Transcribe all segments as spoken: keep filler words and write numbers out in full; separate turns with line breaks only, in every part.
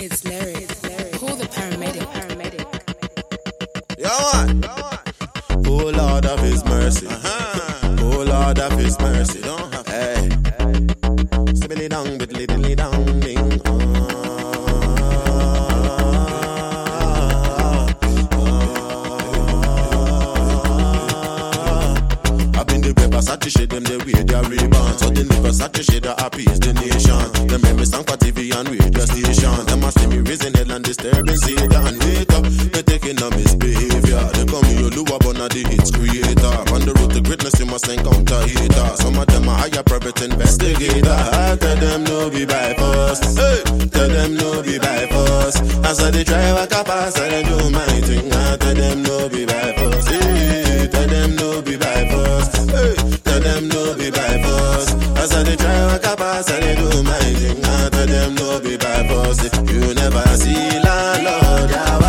It's lyric. Call the paramedic. Paramedic.
Yo, what? Oh Lord of His mercy. Uh-huh. Oh Lord of His mercy. Don't have hey. Sibily dong, biddly diddly dong, ding. Versace shade them the way they rebound. So the Versace shade that appease the nation. Them make me stand for T V and radio station. Them ask me raising hell and disturbing Satan. Wake up, they taking a misbehavior. They call me Oluwa Bona, the hits creator. On the road to greatness you must encounter hater. Some of them are higher private investigator. I tell them no be by force. Hey, tell them no be by force. As I they try walk up past I do my thing. I tell them no be by force. Hey, tell them no be by force. Hey, tell them no be by force. As I they try walk up past I they do my thing. I tell them no be by force. You never see landlord,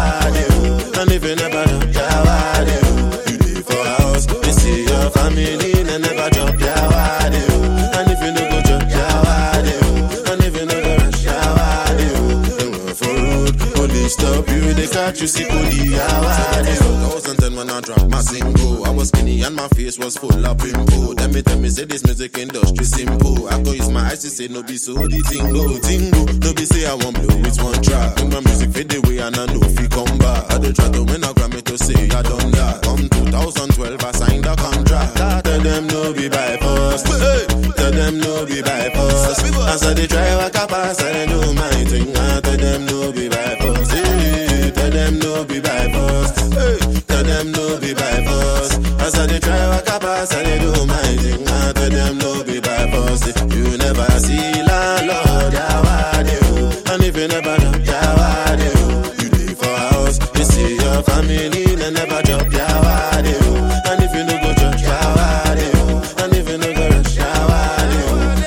Yawade. And if you never know Yawade, you live for house. You see your family, they never drop Yawade. And if you no go drop Yawade, and if you no go rush Yawade, they run for road. Police stop you, they catch you, see police Yawade. two thousand ten when I dropped my single, I was skinny and my face was full of pimple. Tell me, tell me, say this music industry simple. I go use my eyes to say no be so the tingo, tingo. No be say I won't blow with one track. When my music fade away and I know if you come back. I don't try to win a Grammy to say I done that. Come two thousand twelve I signed a contract. Tell them no be by force. Hey, tell them no be by force. As I they try walk up past I do my thing. I tell them no be by force. Hey, tell them no be by force. Hey, tell them no be by force. As I they try walk up past I do my thing. I tell them no be by force. You never see landlord, Yawade. And if you never know Yawade, you live for house. You see your family, they never drop Yawade. And if you no go drop Yawade, and if you no go rush Yawade,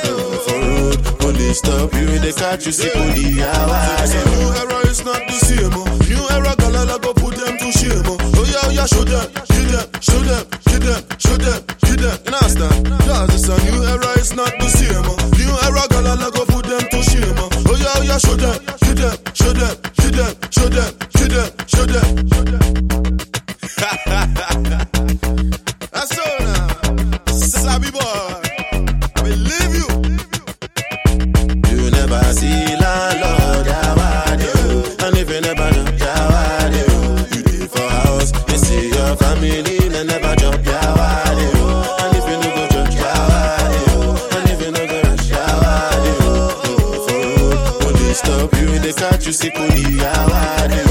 for road, police stop you, they catch you, see police Yawade. New era is not the same. New era, galala go put them to shame. Oh yeah, oh yeah, show them, show them, show them, show them, show them, show them. You understand? Cause it's a new era, it's not the same. New era, galala go put them to shame. Oh yeah, oh yeah, show them, show them, show them, show them, show them, show them, show them. That's all now. Sabi boy, I believe you. You never see landlord, Yawade. And if you never know Yawade, you live for house. You see your family, they never drop Yawade. And if you no go drop Yawade, and if you no go rush Yawade, for road, police stop you, they catch you, see police Yawade.